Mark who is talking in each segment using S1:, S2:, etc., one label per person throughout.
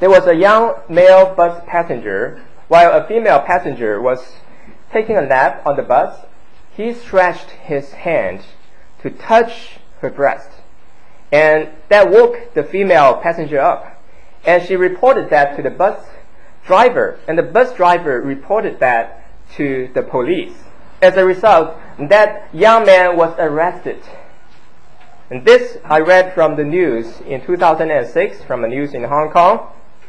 S1: There was a young male bus passenger. While a female passenger was taking a nap on the bus, he stretched his hand to touch her breast. And that woke the female passenger up. And she reported that to the bus driver. And the bus driver reported that to the police. As a result, that young man was arrested. And this I read from the news in 2006, from the news in Hong Kong.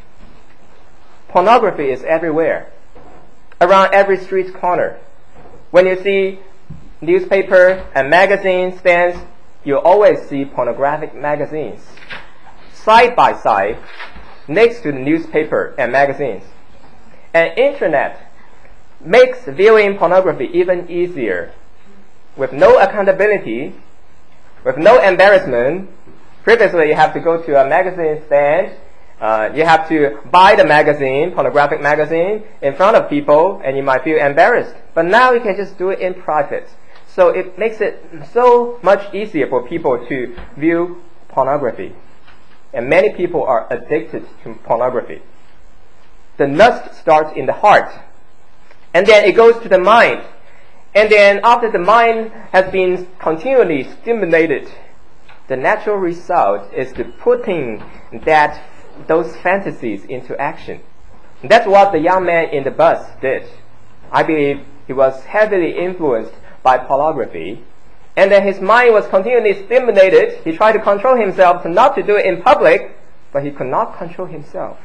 S1: Pornography is everywhere, around every street corner. When you see newspaper and magazine stands, you always see pornographic magazines side by side next to the newspaper and magazines. And internet makes viewing pornography even easier. With no accountability, with no embarrassment. Previously, you have to go to a magazine stand. You have to buy the magazine, pornographic magazine, in front of people, and you might feel embarrassed. But now you can just do it in private. So it makes it so much easier for people to view pornography. And many people are addicted to pornography. The lust starts in the heart. And then it goes to the mind. And then after the mind has been continually stimulated, the natural result is the putting those fantasies into action. And that's what the young man in the bus did. I believe he was heavily influenced by pornography. And then his mind was continually stimulated. He tried to control himself to not to do it in public, but he could not control himself.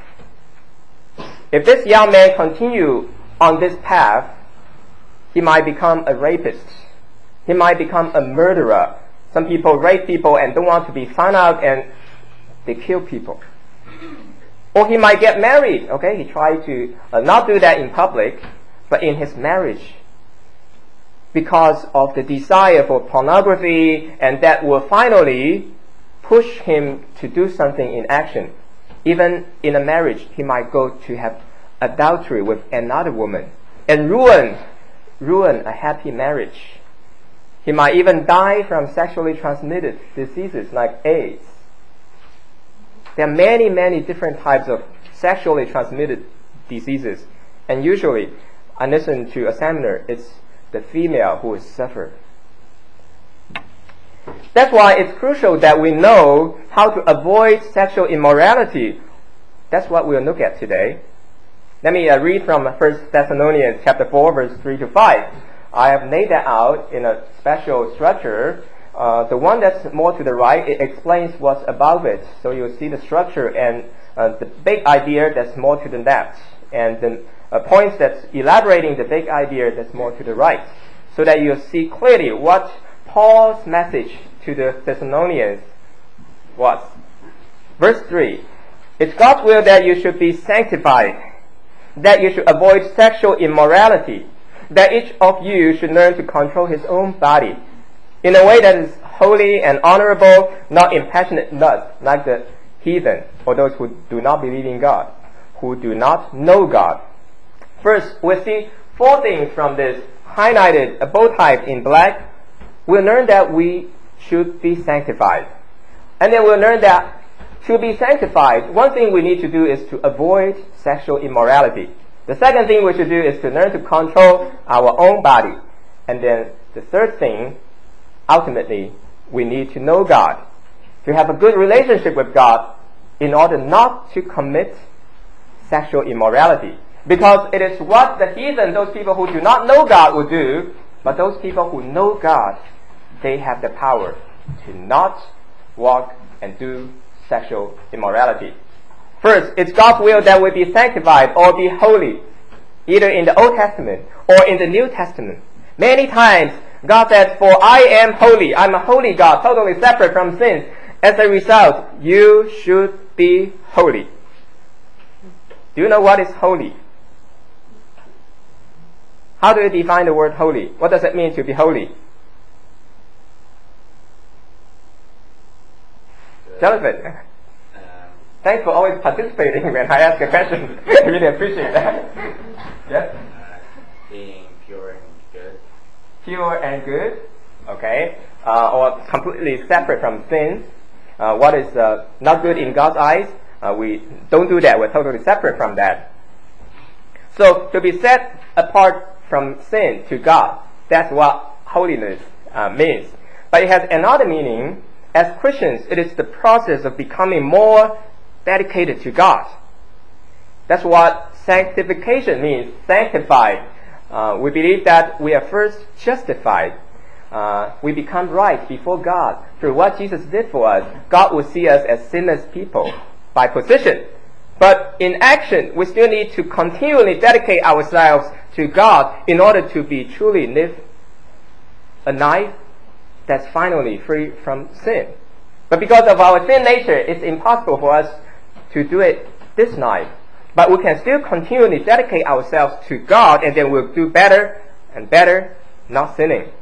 S1: If this young man continued on this path, he might become a rapist. He might become a murderer. Some people rape people and don't want to be found out, and they kill people. Or he might get married. Okay, he tried to not do that in public, but in his marriage, because of the desire for pornography, and that will finally push him to do something in action. Even in a marriage, he might go to have adultery with another woman and ruin a happy marriage. He might even die from sexually transmitted diseases like AIDS. There are many, many different types of sexually transmitted diseases. And usually, I listen to a seminar, it's the female who will suffer. That's why it's crucial that we know how to avoid sexual immorality. That's what we'll look at today. Let me read from 1 Thessalonians chapter 4, verse 3 to 5. I have laid that out in a special structure. The one that's more to the right, it explains what's above it. So you'll see the structure and the big idea that's more to the left, and the points that's elaborating the big idea that's more to the right, so that you'll see clearly what Paul's message to the Thessalonians was. Verse 3, it's God's will that you should be sanctified, that you should avoid sexual immorality, that each of you should learn to control his own body in a way that is holy and honorable, not in passionate lust like the heathen, or those who do not believe in God, who do not know God. First, we'll see 4 things from this highlighted, bold type in black. We'll learn that we should be sanctified. And then we'll learn that to be sanctified, one thing we need to do is to avoid sexual immorality. The second thing we should do is to learn to control our own body. And then the third thing, ultimately, we need to know God, to have a good relationship with God in order not to commit sexual immorality. Because it is what the heathen, those people who do not know God, will do, but those people who know God, they have the power to not walk and do sexual immorality. First, it's God's will that we be sanctified or be holy, either in the Old Testament or in the New Testament. Many times, God said, "For I am holy, I'm a holy God, totally separate from sins. As a result, you should be holy." Do you know what is holy? How do you define the word holy? What does it mean to be holy? Jonathan, thanks for always participating when I ask a question. I really appreciate that. Yes?
S2: Being pure and good.
S1: Pure and good, okay, or completely separate from sins. What is not good in God's eyes? We don't do that. We're totally separate from that. So to be set apart from sin to God, that's what holiness means. But it has another meaning. As Christians, it is the process of becoming more dedicated to God. That's what sanctification means, sanctified. We believe that we are first justified. We become right before God through what Jesus did for us. God will see us as sinless people by position. But in action, we still need to continually dedicate ourselves to God in order to be truly live a life that's finally free from sin. But because of our sin nature, it's impossible for us to do it this night. But we can still continually dedicate ourselves to God, and then we'll do better and better, not sinning.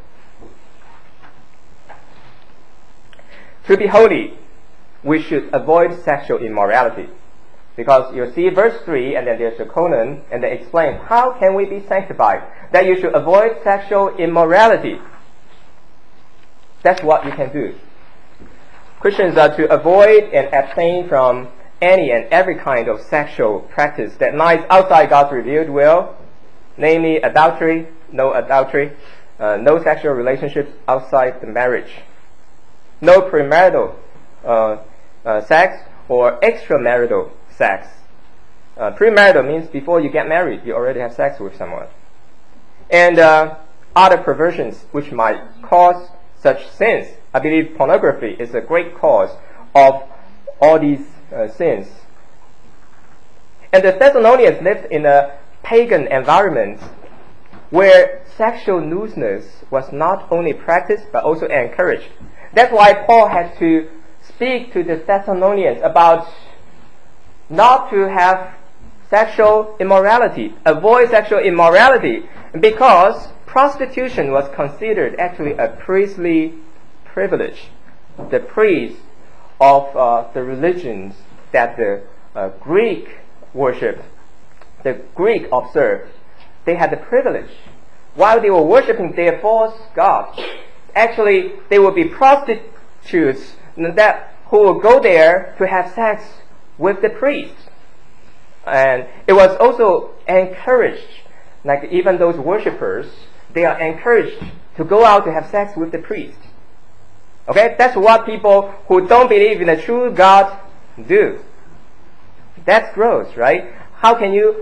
S1: To be holy, we should avoid sexual immorality. Because you see verse 3, and then there's a colon, and they explain, how can we be sanctified? That you should avoid sexual immorality. That's what you can do. Christians are to avoid and abstain from any and every kind of sexual practice that lies outside God's revealed will, namely adultery, no sexual relationships outside the marriage, no premarital sex or extramarital sex. Premarital means before you get married, you already have sex with someone. And other perversions which might cause such sins. I believe pornography is a great cause of all these sins. And the Thessalonians lived in a pagan environment where sexual looseness was not only practiced but also encouraged. That's why Paul had to speak to the Thessalonians about not to have sexual immorality, avoid sexual immorality, because prostitution was considered actually a priestly privilege. The priests of the religions that the Greek worshipped, the Greek observed, they had the privilege. While they were worshipping their false gods, actually they would be prostitutes who would go there to have sex with the priests. And it was also encouraged, like even those worshippers, they are encouraged to go out to have sex with the priest. Okay, that's what people who don't believe in the true God do. That's gross, right? How can you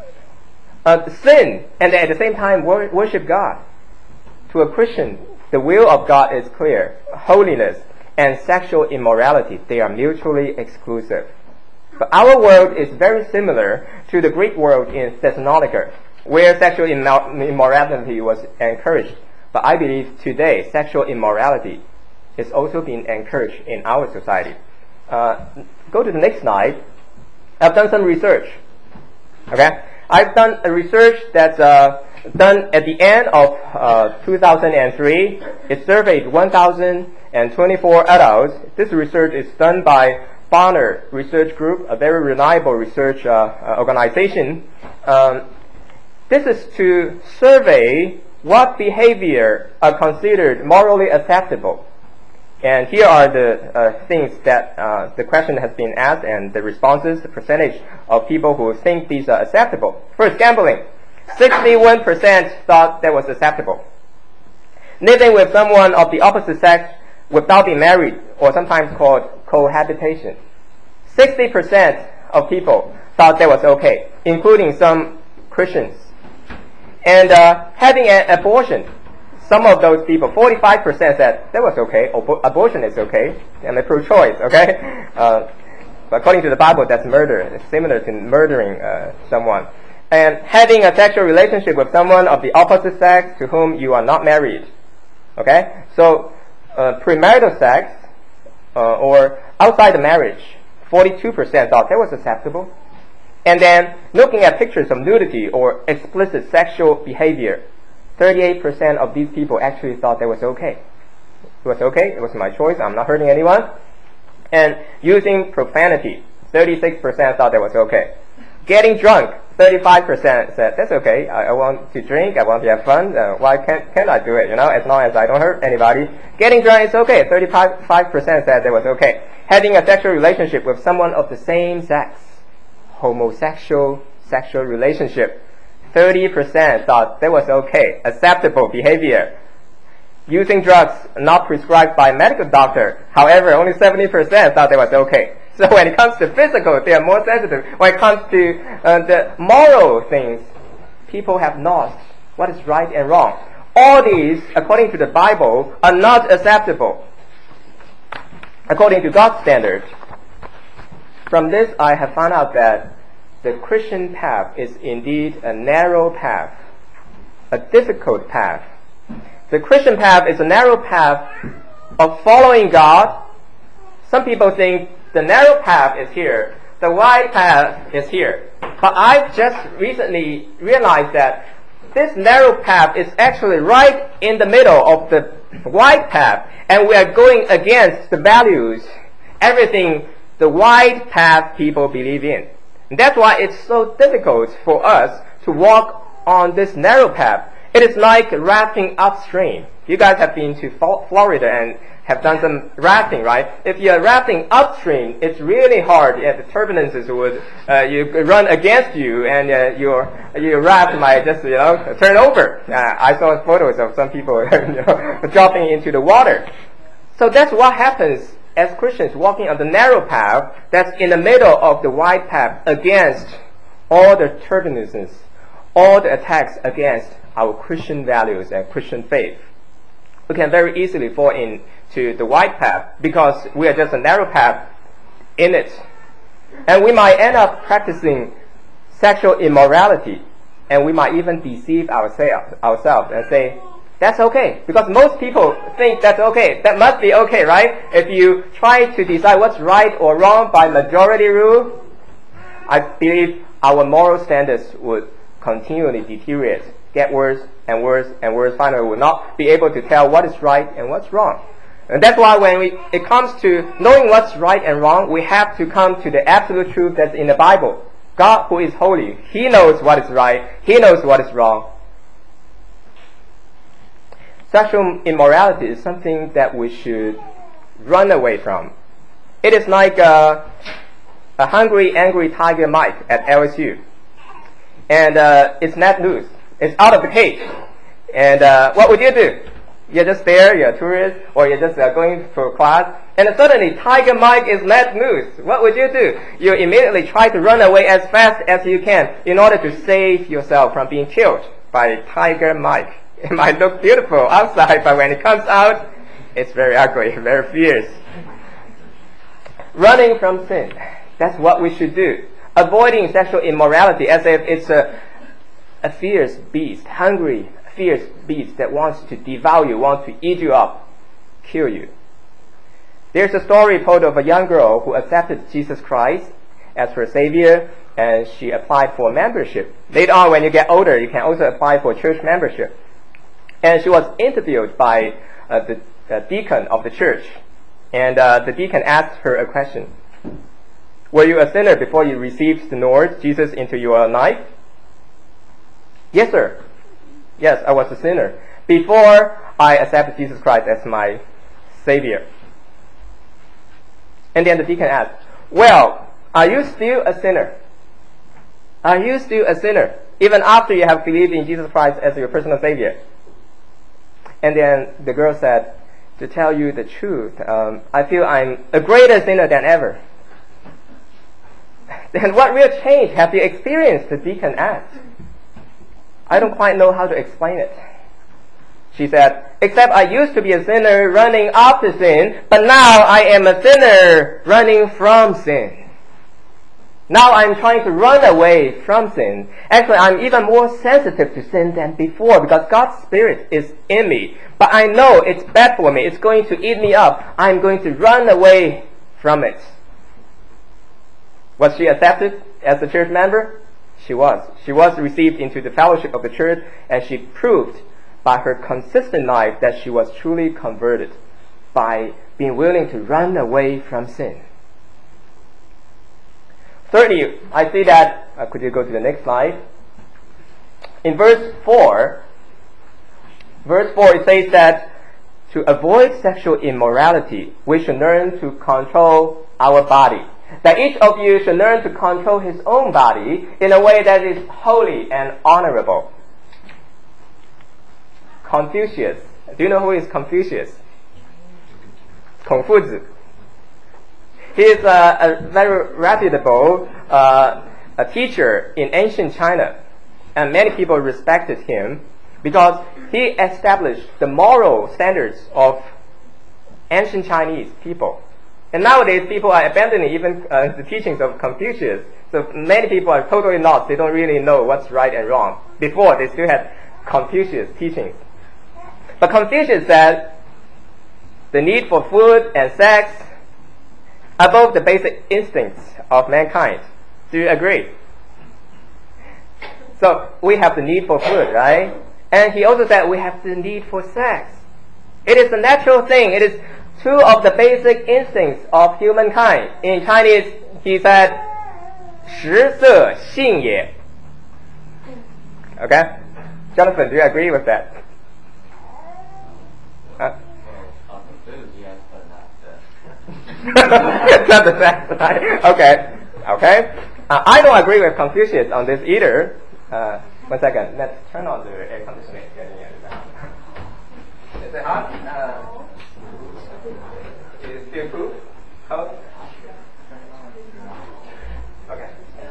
S1: sin and at the same time worship God? To a Christian, the will of God is clear. Holiness and sexual immorality, they are mutually exclusive. But our world is very similar to the Greek world in Thessalonica, where sexual immorality was encouraged. But I believe today sexual immorality is also being encouraged in our society. Go to the next slide. I've done some research. Okay, I've done a research that's done at the end of 2003. It surveyed 1,024 adults. This research is done by Barner Research Group, a very reliable research organization. This is to survey what behavior are considered morally acceptable. And here are the things that the question has been asked and the responses, the percentage of people who think these are acceptable. First, gambling. 61% thought that was acceptable. Living with someone of the opposite sex without being married, or sometimes called cohabitation. 60% of people thought that was okay, including some Christians. And having an abortion. Some of those people, 45% said that was okay, abortion is okay, and they're pro-choice, okay? But according to the Bible, that's murder. It's similar to murdering someone. And having a sexual relationship with someone of the opposite sex to whom you are not married, okay? So, premarital sex, or outside the marriage, 42% thought that was acceptable. And then, looking at pictures of nudity or explicit sexual behavior, 38% of these people actually thought that was okay. It was okay, it was my choice, I'm not hurting anyone. And using profanity, 36% thought that was okay. Getting drunk, 35% said, that's okay, I want to drink, I want to have fun, why can't I do it, as long as I don't hurt anybody. Getting drunk is okay, 35% said that was okay. Having a sexual relationship with someone of the same sex, homosexual sexual relationship, 30% thought that was okay, acceptable behavior. Using drugs not prescribed by a medical doctor, however, only 70% thought that was okay. So when it comes to physical, they are more sensitive. When it comes to the moral things, people have lost what is right and wrong. All these, according to the Bible, are not acceptable according to God's standard. From this, I have found out that the Christian path is indeed a narrow path, a difficult path. The Christian path is a narrow path of following God. Some people think the narrow path is here, the wide path is here. But I've just recently realized that this narrow path is actually right in the middle of the wide path, and we are going against the values, everything the wide path people believe in. And that's why it's so difficult for us to walk on this narrow path. It is like rafting upstream. You guys have been to Florida and have done some rafting, right? If you're rafting upstream, it's really hard. The turbulences would you run against you, and your raft might just turn over. I saw photos of some people dropping into the water. So that's what happens as Christians walking on the narrow path that's in the middle of the wide path against all the turbulences, all the attacks against our Christian values and Christian faith. We can very easily fall into the wide path because we are just a narrow path in it. And we might end up practicing sexual immorality, and we might even deceive ourselves and say, that's okay, because most people think that's okay. That must be okay, right? If you try to decide what's right or wrong by majority rule, I believe our moral standards would continually deteriorate, get worse and worse and worse. Finally, we will not be able to tell what is right and what's wrong. And that's why when it comes to knowing what's right and wrong, we have to come to the absolute truth that's in the Bible. God, who is holy, He knows what is right, He knows what is wrong. Sexual immorality is something that we should run away from. It is like a hungry, angry tiger Mike at LSU. And it's let loose. It's out of the cage. And what would you do? You're just there, you're a tourist, or you're just going for class, and suddenly Tiger Mike is let loose. What would you do? You immediately try to run away as fast as you can in order to save yourself from being killed by Tiger Mike. It might look beautiful outside, but when it comes out, it's very ugly, very fierce. Running from sin. That's what we should do. Avoiding sexual immorality as if it's a fierce beast, hungry, fierce beast that wants to devour you, wants to eat you up, kill you. There's a story told of a young girl who accepted Jesus Christ as her Savior, and she applied for membership. Later on, when you get older, you can also apply for church membership. And she was interviewed by the deacon of the church. And the deacon asked her a question. Were you a sinner before you received the Lord Jesus into your life? Yes, sir. Yes, I was a sinner before I accepted Jesus Christ as my Savior. And then the deacon asked, well, are you still a sinner? Are you still a sinner even after you have believed in Jesus Christ as your personal Savior? And then the girl said, to tell you the truth, I feel I'm a greater sinner than ever. Then what real change have you experienced? The deacon asked. I don't quite know how to explain it. She said, except I used to be a sinner running after sin, but now I am a sinner running from sin. Now I'm trying to run away from sin. Actually, I'm even more sensitive to sin than before because God's Spirit is in me. But I know it's bad for me. It's going to eat me up. I'm going to run away from it. Was she accepted as a church member? She was. She was received into the fellowship of the church, and she proved by her consistent life that she was truly converted by being willing to run away from sin. Thirdly, I see that, could you go to the next slide? In verse 4 it says that to avoid sexual immorality, we should learn to control our body. That each of you should learn to control his own body in a way that is holy and honorable. Confucius. Do you know who is Confucius? Kongfuzi. He is a very reputable a teacher in ancient China, and many people respected him because he established the moral standards of ancient Chinese people. And nowadays, people are abandoning even the teachings of Confucius. So many people are totally lost. They don't really know what's right and wrong. Before, they still had Confucius teachings. But Confucius said the need for food and sex are both the basic instincts of mankind. Do you agree? So we have the need for food, right? And he also said we have the need for sex. It is a natural thing. It is two of the basic instincts of humankind. In Chinese, he said, 食色性也. Okay? Jonathan, do you agree with that? Not the sex, right? Okay. I don't agree with Confucius on this either. 1 second. Let's turn on the air conditioning. Is it hot? Is it still cool? Cold? Okay.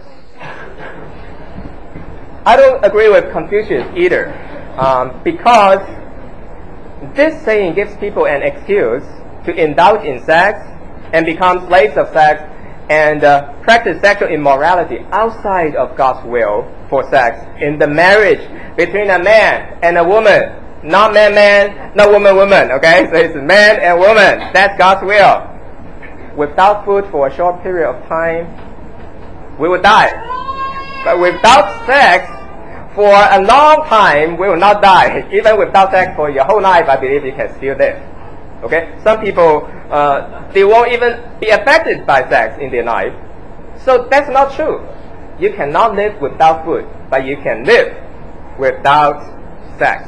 S1: I don't agree with Confucius either, because this saying gives people an excuse to indulge in sex and become slaves of sex and practice sexual immorality outside of God's will for sex in the marriage between a man and a woman. Not man, not woman, okay? So it's man and woman. That's God's will. Without food for a short period of time, we will die. But without sex for a long time, we will not die. Even without sex for your whole life, I believe you can still live. Okay? Some people, they won't even be affected by sex in their life. So that's not true. You cannot live without food, but you can live without sex.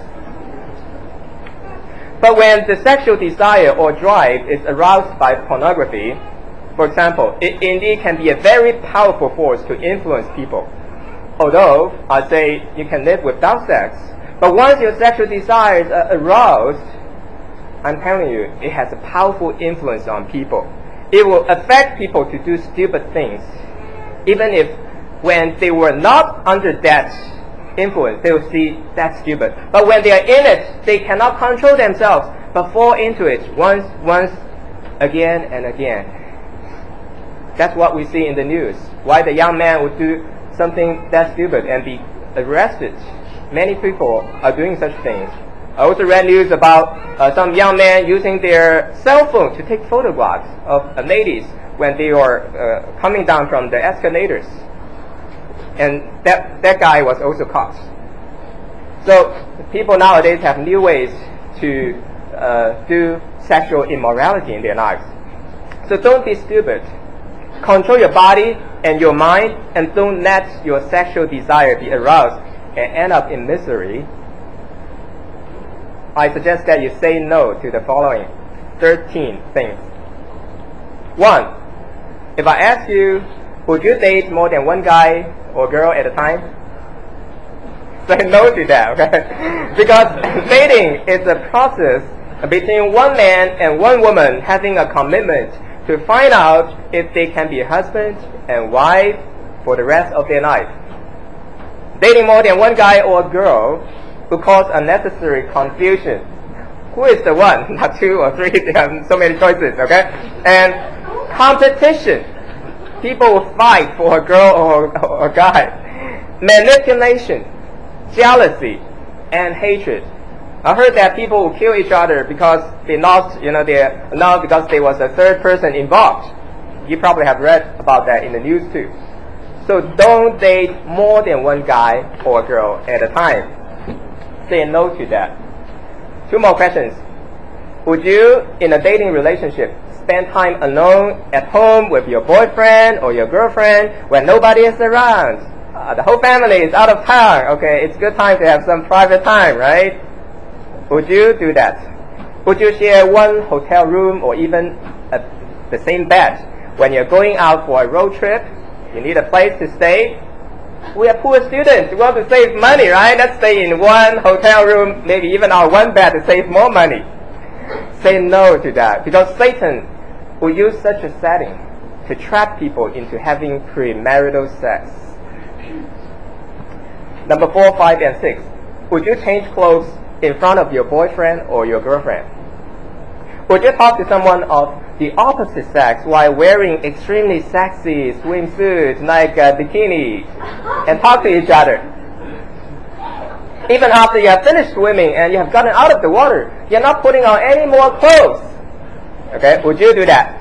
S1: But when the sexual desire or drive is aroused by pornography, for example, it indeed can be a very powerful force to influence people. Although, I say you can live without sex, but once your sexual desires are aroused, I'm telling you, it has a powerful influence on people. It will affect people to do stupid things, even if when they were not under that influence, they will see that's stupid. But when they are in it, they cannot control themselves, but fall into it once, again and again. That's what we see in the news. Why the young man would do something that's stupid and be arrested. Many people are doing such things. I also read news about some young men using their cell phone to take photographs of ladies when they are coming down from the escalators. And that guy was also caught. So people nowadays have new ways to do sexual immorality in their lives. So don't be stupid. Control your body and your mind, and don't let your sexual desire be aroused and end up in misery. I suggest that you say no to the following 13 things. 1. If I ask you, would you date more than one guy or girl at a time? Say no to that, okay? Because dating is a process between one man and one woman having a commitment to find out if they can be husband and wife for the rest of their life. Dating more than one guy or girl will cause unnecessary confusion. Who is the one? Not 2 or 3, they have so many choices, okay? And competition. People will fight for a girl or a guy. Manipulation, jealousy, and hatred. I heard that people will kill each other because they lost, their love because there was a third person involved. You probably have read about that in the news too. So don't date more than one guy or girl at a time. Say no to that. 2 more questions. Would you, in a dating relationship, spend time alone at home with your boyfriend or your girlfriend when nobody is around. The whole family is out of town. Okay, it's good time to have some private time, right? Would you do that? Would you share one hotel room or even the same bed when you're going out for a road trip? You need a place to stay. We are poor students. We want to save money, right? Let's stay in one hotel room, maybe even our one bed to save more money. Say no to that, because Satan will use such a setting to trap people into having premarital sex. Number 4, 5, and 6. Would you change clothes in front of your boyfriend or your girlfriend? Would you talk to someone of the opposite sex while wearing extremely sexy swimsuits like a bikini and talk to each other? Even after you have finished swimming and you have gotten out of the water, you're not putting on any more clothes. Okay, would you do that?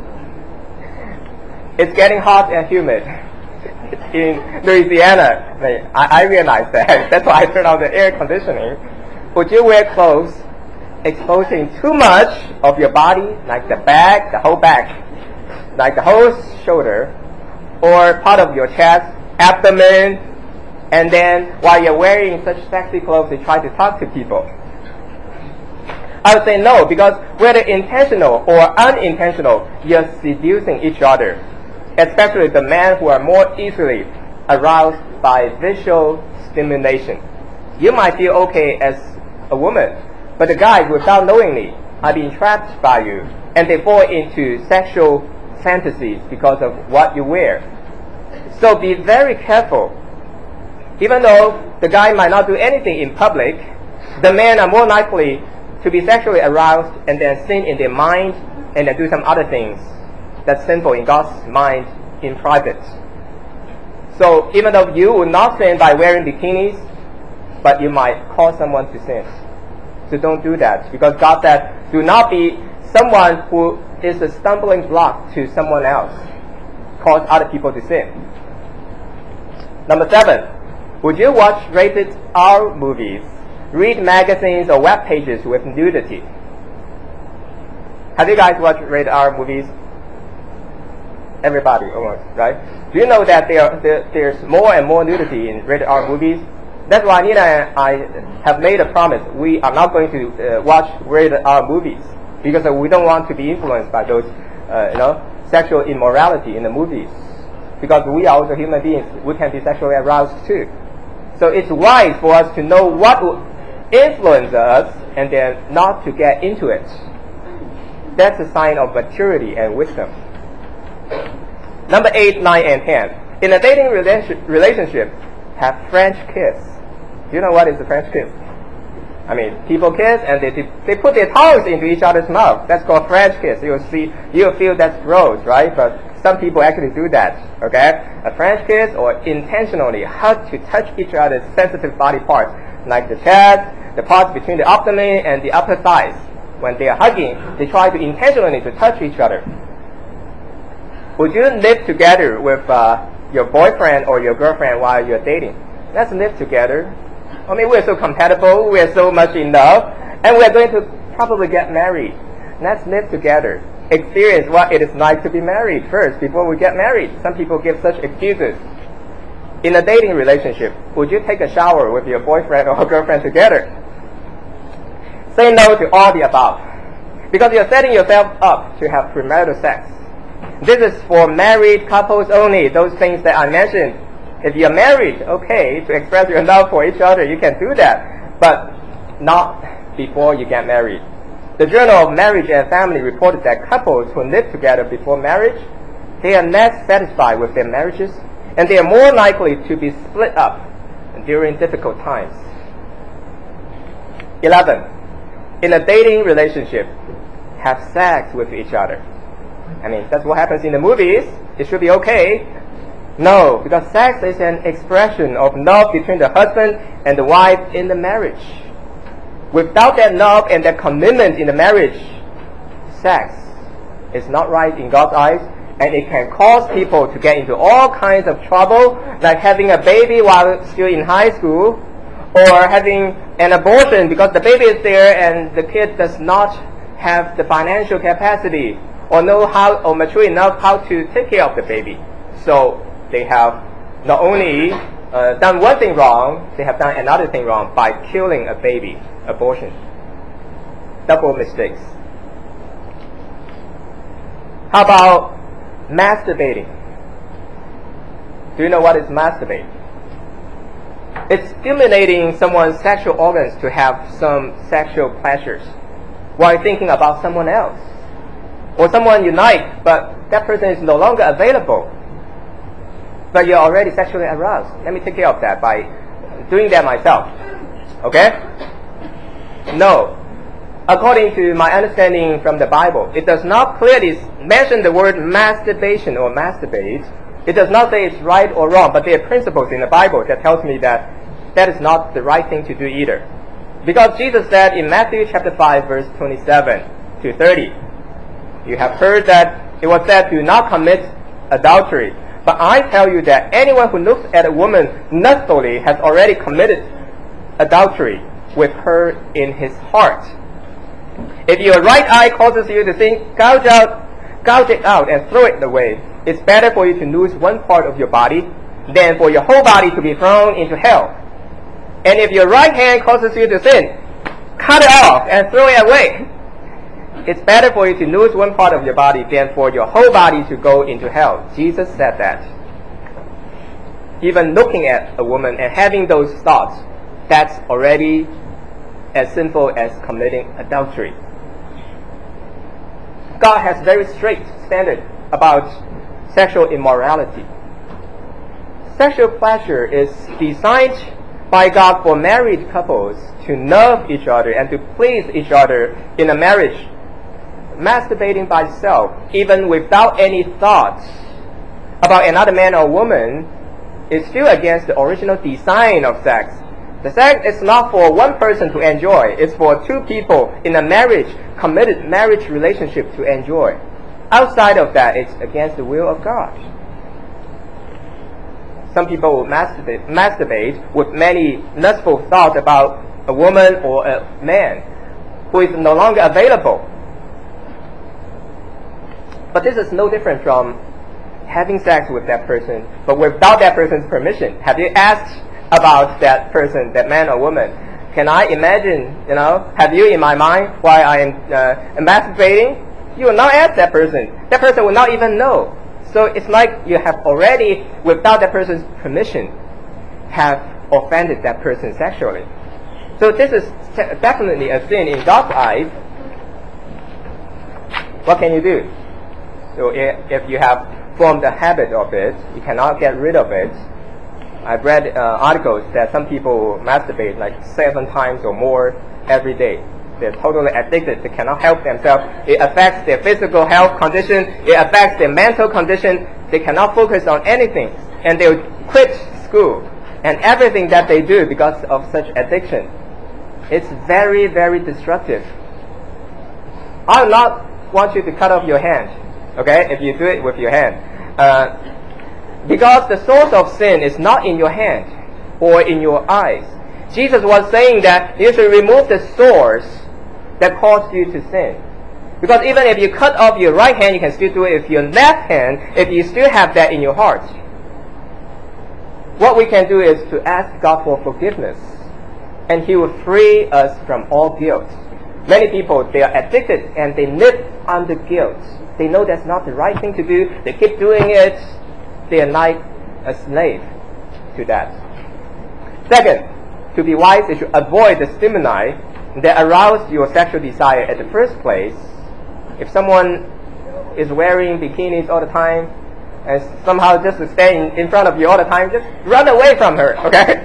S1: It's getting hot and humid in Louisiana. I realize that. That's why I turned on the air conditioning. Would you wear clothes exposing too much of your body, like the back, the whole back, like the whole shoulder, or part of your chest, abdomen, and then while you're wearing such sexy clothes, you try to talk to people? I would say no, because whether intentional or unintentional, you're seducing each other, especially the men who are more easily aroused by visual stimulation. You might feel okay as a woman, but the guys, without knowingly, are being trapped by you, and they fall into sexual fantasies because of what you wear. So be very careful. Even though the guy might not do anything in public, the men are more likely to be sexually aroused and then sin in their mind and then do some other things that's sinful in God's mind in private. So even though you will not sin by wearing bikinis, but you might cause someone to sin. So don't do that, because God said, do not be someone who is a stumbling block to someone else, cause other people to sin. Number 7, would you watch rated R movies, read magazines or web pages with nudity? Have you guys watched rated R movies? Everybody, almost, right? Do you know that there's more and more nudity in rated R movies? That's why Nina and I have made a promise. We are not going to watch rated R movies, because we don't want to be influenced by those, sexual immorality in the movies. Because we are also human beings, we can be sexually aroused too. So it's wise for us to know what will influence us and then not to get into it. That's a sign of maturity and wisdom. Number 8, 9, and 10. In a dating relationship, have French kiss. Do you know what is a French kiss? I mean, people kiss and they put their tongues into each other's mouth. That's called French kiss. You'll feel that's gross, right? But some people actually do that, okay? A French kiss, or intentionally hug to touch each other's sensitive body parts, like the chest, the parts between the abdomen and the upper thighs. When they are hugging, they try to intentionally to touch each other. Would you live together with your boyfriend or your girlfriend while you're dating? Let's live together. I mean, we're so compatible, we're so much in love, and we're going to probably get married. Let's live together. Experience what it is like to be married first before we get married. Some people give such excuses. In a dating relationship, would you take a shower with your boyfriend or girlfriend together? Say no to all the above, because you're setting yourself up to have premarital sex. This is for married couples only, those things that I mentioned. If you're married, okay, to express your love for each other, you can do that, but not before you get married. The Journal of Marriage and Family reported that couples who live together before marriage, they are less satisfied with their marriages, and they are more likely to be split up during difficult times. 11. In a dating relationship, have sex with each other. I mean, that's what happens in the movies. It should be okay. No, because sex is an expression of love between the husband and the wife in the marriage. Without that love and that commitment in the marriage, sex is not right in God's eyes, and it can cause people to get into all kinds of trouble, like having a baby while still in high school, or having an abortion because the baby is there and the kid does not have the financial capacity, or know how or mature enough how to take care of the baby. So they have not only done one thing wrong, they have done another thing wrong by killing a baby, abortion. Double mistakes. How about masturbating? Do you know what is masturbate? It's stimulating someone's sexual organs to have some sexual pleasures while thinking about someone else. Or someone you like, but that person is no longer available. But you're already sexually aroused. Let me take care of that by doing that myself. Okay? No. According to my understanding from the Bible, it does not clearly mention the word masturbation or masturbate. It does not say it's right or wrong, but there are principles in the Bible that tells me that that is not the right thing to do either. Because Jesus said in Matthew chapter 5 verse 27 to 30, you have heard that it was said, do not commit adultery. But I tell you that anyone who looks at a woman lustfully has already committed adultery with her in his heart. If your right eye causes you to sin, gouge it out and throw it away. It's better for you to lose one part of your body than for your whole body to be thrown into hell. And if your right hand causes you to sin, cut it off and throw it away. It's better for you to lose one part of your body than for your whole body to go into hell. Jesus said that. Even looking at a woman and having those thoughts, that's already as sinful as committing adultery. God has very strict standard about sexual immorality. Sexual pleasure is designed by God for married couples to love each other and to please each other in a marriage. Masturbating by itself, even without any thoughts about another man or woman, is still against the original design of sex. The sex is not for one person to enjoy. It's for two people in a marriage, committed marriage relationship to enjoy. Outside of that, it's against the will of God. Some people will masturbate with many lustful thoughts about a woman or a man who is no longer available. But this is no different from having sex with that person, but without that person's permission. Have you asked about that person, that man or woman? Can I imagine, have you in my mind while I am masturbating? You will not ask that person. That person will not even know. So it's like you have already, without that person's permission, have offended that person sexually. So this is definitely a sin in God's eyes. What can you do? So if you have formed a habit of it, you cannot get rid of it. I've read articles that some people masturbate like 7 times or more every day. They're totally addicted. They cannot help themselves. It affects their physical health condition. It affects their mental condition. They cannot focus on anything. And they'll quit school and everything that they do because of such addiction. It's very, very destructive. I will not want you to cut off your hand, okay, if you do it with your hand. Because the source of sin is not in your hand or in your eyes. Jesus was saying that you should remove the source that caused you to sin. Because even if you cut off your right hand, you can still do it with your left hand if you still have that in your heart. What we can do is to ask God for forgiveness, and He will free us from all guilt. Many people, they are addicted and they live under guilt. They know that's not the right thing to do. They keep doing it. They are like a slave to that. Second, to be wise, you should avoid the stimuli that arouse your sexual desire at the first place. If someone is wearing bikinis all the time and somehow just to stay in front of you all the time, just run away from her, okay?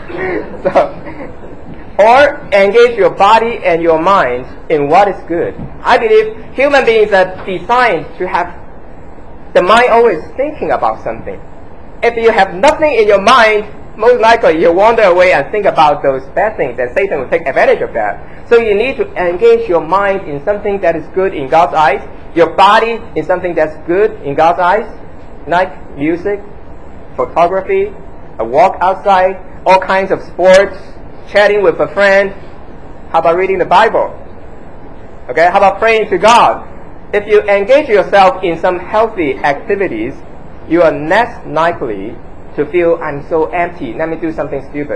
S1: Or engage your body and your mind in what is good. I believe human beings are designed to have the mind always thinking about something. If you have nothing in your mind, most likely you'll wander away and think about those bad things, and Satan will take advantage of that. So you need to engage your mind in something that is good in God's eyes, your body in something that's good in God's eyes, like music, photography, a walk outside, all kinds of sports, chatting with a friend. How about reading the Bible? Okay, how about praying to God? if you engage yourself in some healthy activities, you are less likely to feel, I'm so empty, let me do something stupid.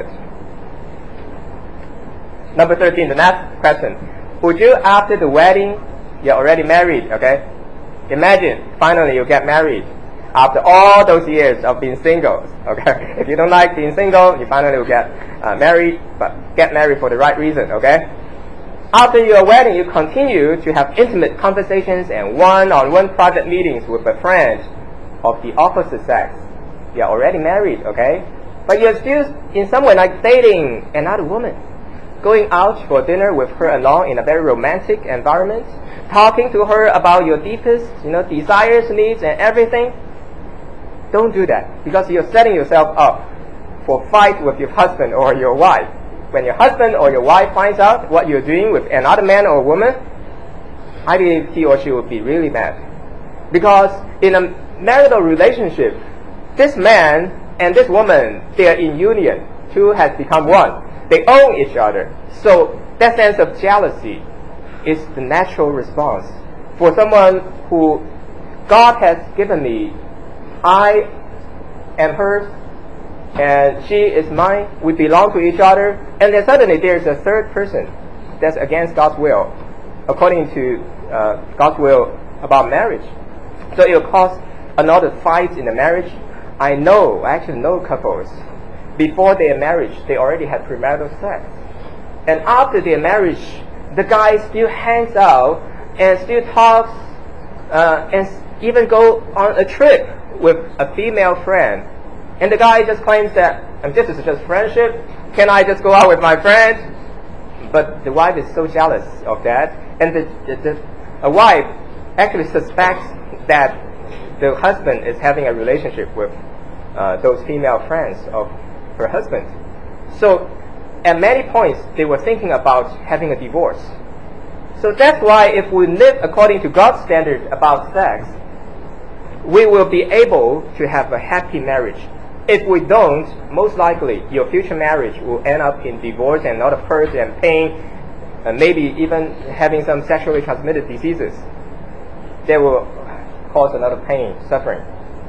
S1: Number 13, the last question. Would you, after the wedding, you're already married, okay? Imagine, finally you get married after all those years of being single, okay? If you don't like being single, you finally will get married, but get married for the right reason, okay? After your wedding, you continue to have intimate conversations and one-on-one private meetings with a friend of the opposite sex. You are already married, okay? But you're still in some way like dating another woman, going out for dinner with her alone in a very romantic environment, talking to her about your deepest, desires, needs, and everything. Don't do that, because you're setting yourself up for fight with your husband or your wife. When your husband or your wife finds out what you're doing with another man or woman, I believe he or she will be really mad. Because in a marital relationship, this man and this woman, they are in union. Two has become one. They own each other. So that sense of jealousy is the natural response. For someone who God has given me, I am hers, and she is mine, we belong to each other, and then suddenly there's a third person that's against God's will, according to God's will about marriage. So it will cause another fight in the marriage. I actually know couples, before their marriage, they already had premarital sex. And after their marriage, the guy still hangs out and still talks and even go on a trip with a female friend. And the guy just claims that, this is just friendship. Can I just go out with my friend? But the wife is so jealous of that. And a wife actually suspects that the husband is having a relationship with those female friends of her husband. So at many points, they were thinking about having a divorce. So that's why if we live according to God's standard about sex, we will be able to have a happy marriage. If we don't, most likely your future marriage will end up in divorce and a lot of hurt and pain, and maybe even having some sexually transmitted diseases. They will cause a lot of pain, suffering.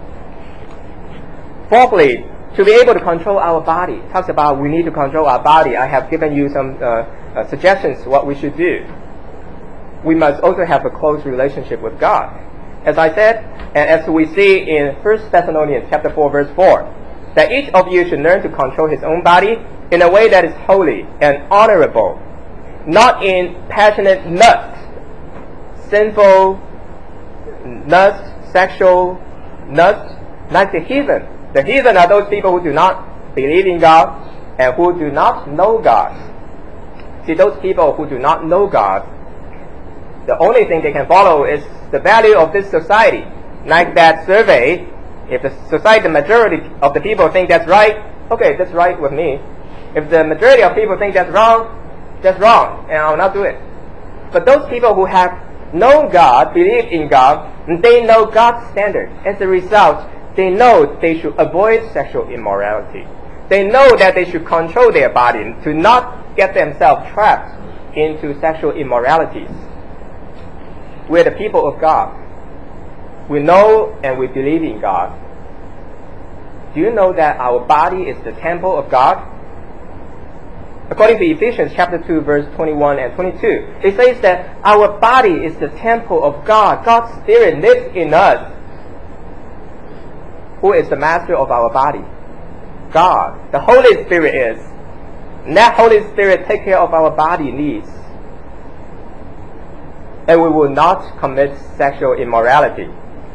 S1: Fourthly, to be able to control our body. Talks about we need to control our body. I have given you some suggestions what we should do. We must also have a close relationship with God. As I said, and as we see in 1 Thessalonians chapter 4, verse 4, that each of you should learn to control his own body in a way that is holy and honorable, not in passionate lust, sinful lust, sexual lust, like the heathen. The heathen are those people who do not believe in God and who do not know God. See, those people who do not know God, the only thing they can follow is the value of this society. Like that survey, if the society, the majority of the people think that's right, okay, that's right with me. If the majority of people think that's wrong, and I'll not do it. But those people who have known God, believe in God, they know God's standard. As a result, they know they should avoid sexual immorality. They know that they should control their body to not get themselves trapped into sexual immoralities. We're the people of God. We know and we believe in God. Do you know that our body is the temple of God? According to Ephesians chapter 2, verse 21 and 22, it says that our body is the temple of God. God's Spirit lives in us. Who is the master of our body? God. The Holy Spirit is. And that Holy Spirit takes care of our body needs. And we will not commit sexual immorality.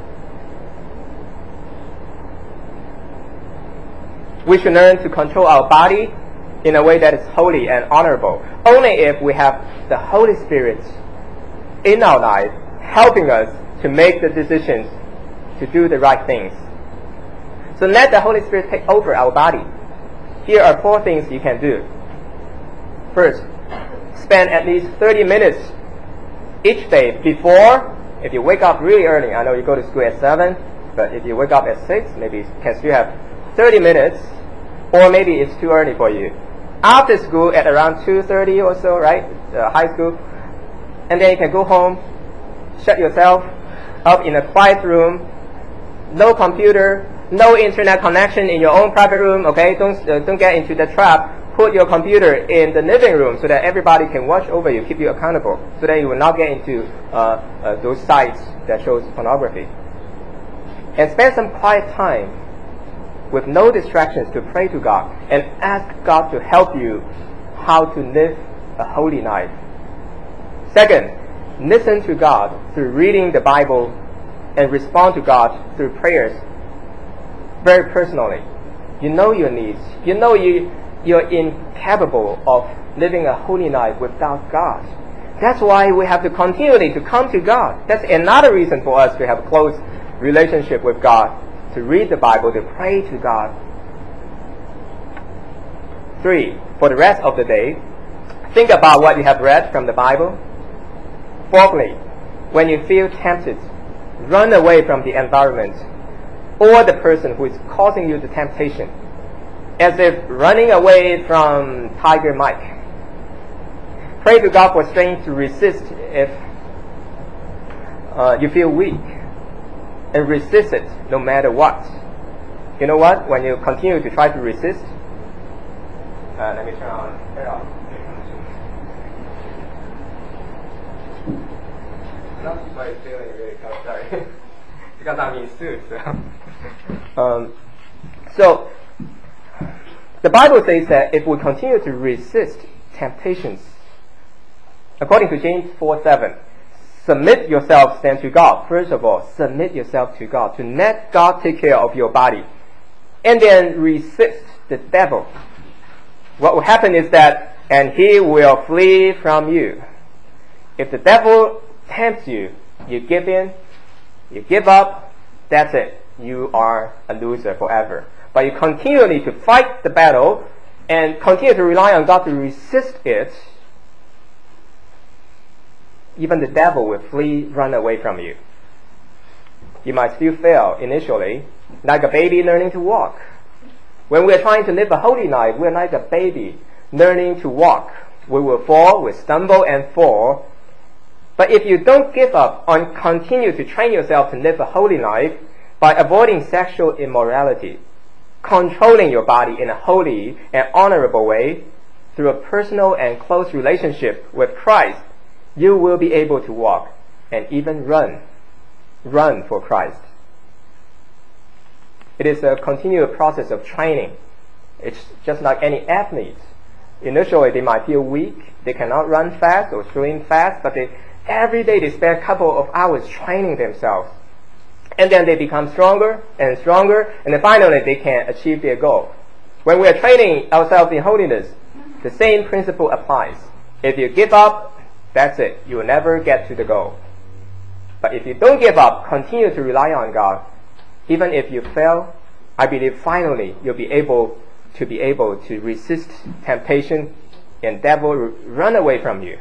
S1: We should learn to control our body in a way that is holy and honorable. Only if we have the Holy Spirit in our life helping us to make the decisions to do the right things. So let the Holy Spirit take over our body. Here are 4 things you can do. First, spend at least 30 minutes each day before, if you wake up really early, I know you go to school at 7, but if you wake up at 6, maybe you can still have 30 minutes, or maybe it's too early for you. After school at around 2:30 or so, right? High school. And then you can go home shut yourself up in a quiet room, no computer, no internet connection in your own private room. Okay, don't get into the trap. Put your computer in the living room so that everybody can watch over you, keep you accountable, so that you will not get into those sites that shows pornography. And spend some quiet time with no distractions to pray to God and ask God to help you how to live a holy life. Second, listen to God through reading the Bible and respond to God through prayers very personally. You know your needs. You know you're incapable of living a holy life without God. That's why we have to continually to come to God. That's another reason for us to have a close relationship with God, to read the Bible, to pray to God. 3, for the rest of the day, think about what you have read from the Bible. 4thly, when you feel tempted, run away from the environment or the person who is causing you the temptation, as if running away from Tiger Mike. Pray to God for strength to resist if you feel weak, and resist it no matter what. You know what? When you continue to try to resist, let me turn it off. Not quite feeling really cold, sorry. Because I'm in suit. So the Bible says that if we continue to resist temptations, according to James 4:7, submit yourselves then to God. First of all, submit yourself to God, to let God take care of your body, and then resist the devil. What will happen is that, and he will flee from you. If the devil tempts you, you give in, you give up, that's it. You are a loser forever. But you continually to fight the battle and continue to rely on God to resist it, even the devil will flee, run away from you. You might still fail initially, like a baby learning to walk. When we are trying to live a holy life, we are like a baby learning to walk. We will fall, we stumble and fall. But if you don't give up and continue to train yourself to live a holy life by avoiding sexual immorality, controlling your body in a holy and honorable way through a personal and close relationship with Christ, you will be able to walk and even run for Christ. It is a continual process of training. It's just like any athlete. Initially, they might feel weak. They cannot run fast or swim fast, but every day they spend a couple of hours training themselves. And then they become stronger and stronger, and then finally they can achieve their goal. When we are training ourselves in holiness, the same principle applies. If you give up, that's it. You will never get to the goal. But if you don't give up, continue to rely on God, even if you fail, I believe finally you'll be able to resist temptation and devil run away from you.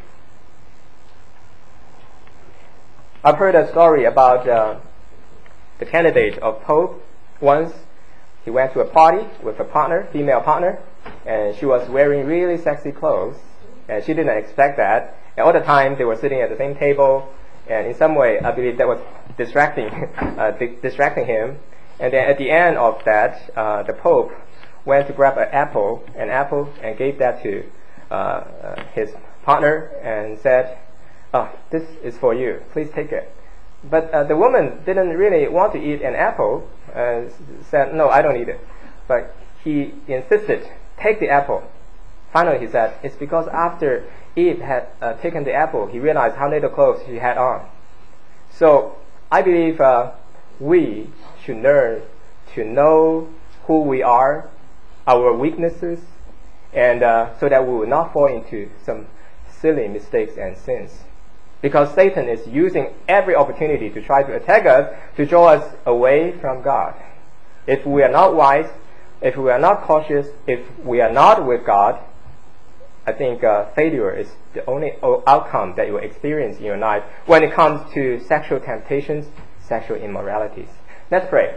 S1: I've heard a story about the candidate of Pope. Once he went to a party with a partner, female partner, and she was wearing really sexy clothes, and she didn't expect that. And all the time they were sitting at the same table, and in some way I believe that was distracting him. And then at the end of that, the Pope went to grab an apple, and gave that to his partner and said, "Oh, this is for you. Please take it." But the woman didn't really want to eat an apple, and said, "No, I don't eat it." But he insisted, "Take the apple." Finally, he said, "It's because after Eve had taken the apple, he realized how little clothes she had on." So I believe we should learn to know who we are, our weaknesses, and so that we will not fall into some silly mistakes and sins. Because Satan is using every opportunity to try to attack us, to draw us away from God. If we are not wise, if we are not cautious, if we are not with God, I think failure is the only outcome that you will experience in your life when it comes to sexual temptations, sexual immoralities. Let's pray.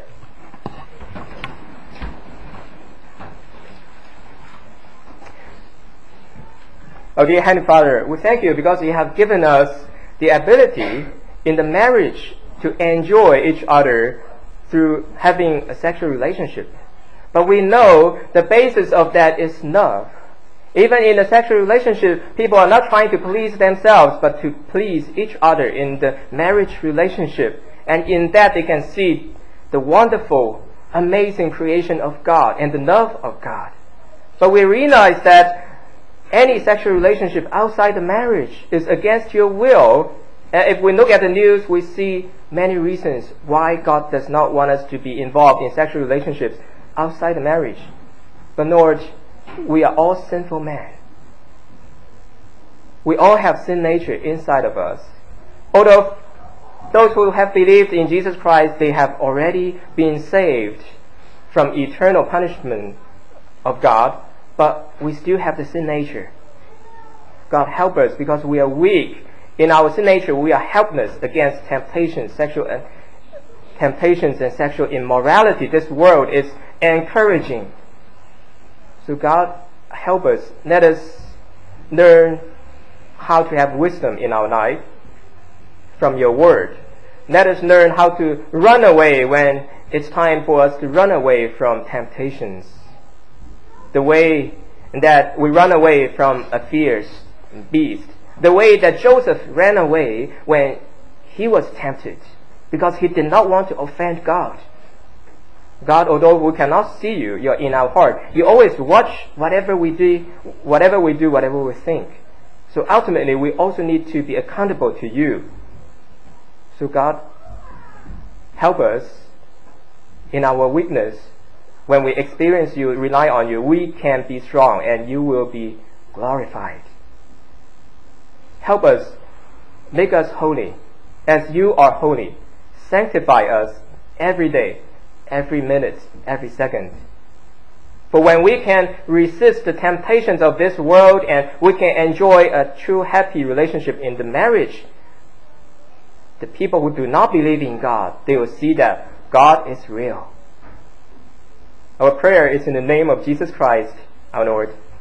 S1: Oh, dear Heavenly Father, we thank you because you have given us the ability in the marriage to enjoy each other through having a sexual relationship. But we know the basis of that is love. Even in a sexual relationship, people are not trying to please themselves, but to please each other in the marriage relationship. And in that they can see the wonderful, amazing creation of God and the love of God. But we realize that any sexual relationship outside the marriage is against your will. And if we look at the news, we see many reasons why God does not want us to be involved in sexual relationships outside the marriage. But Lord, we are all sinful men. We all have sin nature inside of us. Although those who have believed in Jesus Christ, they have already been saved from eternal punishment of God, but we still have the sin nature. God help us, because we are weak. In our sin nature, we are helpless against temptations, temptations and sexual immorality. This world is encouraging. So God help us. Let us learn how to have wisdom in our life from your word. Let us learn how to run away when it's time for us to run away from temptations. The way that we run away from a fierce beast. The way that Joseph ran away when he was tempted, because he did not want to offend God. God, although we cannot see you, you're in our heart. You always watch whatever we do, whatever we think. So ultimately, we also need to be accountable to you. So God, help us in our weakness. When we experience you, rely on you, we can be strong and you will be glorified. Help us, make us holy as you are holy. Sanctify us every day, every minute, every second. For when we can resist the temptations of this world and we can enjoy a true happy relationship in the marriage, the people who do not believe in God, they will see that God is real. Our prayer is in the name of Jesus Christ, our Lord.